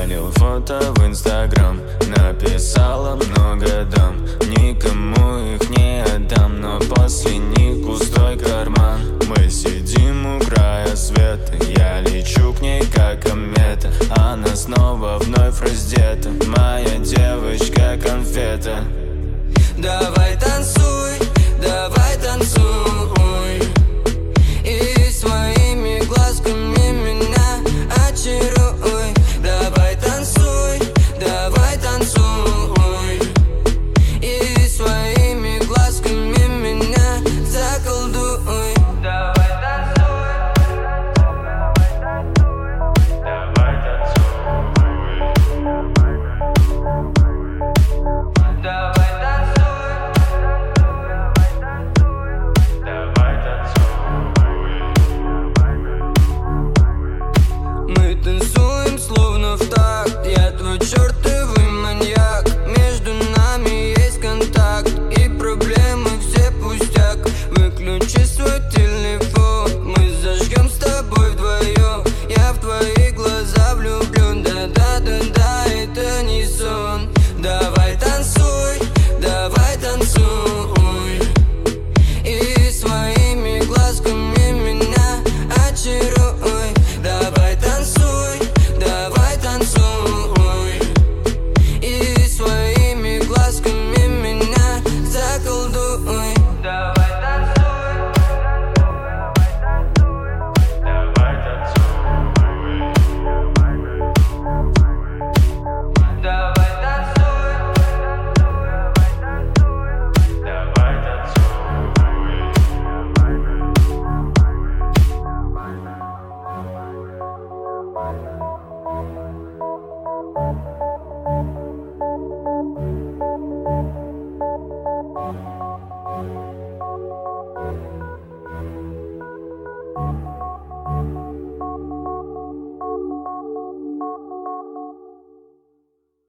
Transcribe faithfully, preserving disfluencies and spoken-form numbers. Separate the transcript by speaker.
Speaker 1: залил фото в инстаграм, написала много дам, никому их не отдам, но после них пустой карман. Мы сидим у края света, я лечу к ней как комета, она снова вновь раздета, моя девочка конфета.
Speaker 2: Давай танцуй, давай танцуй.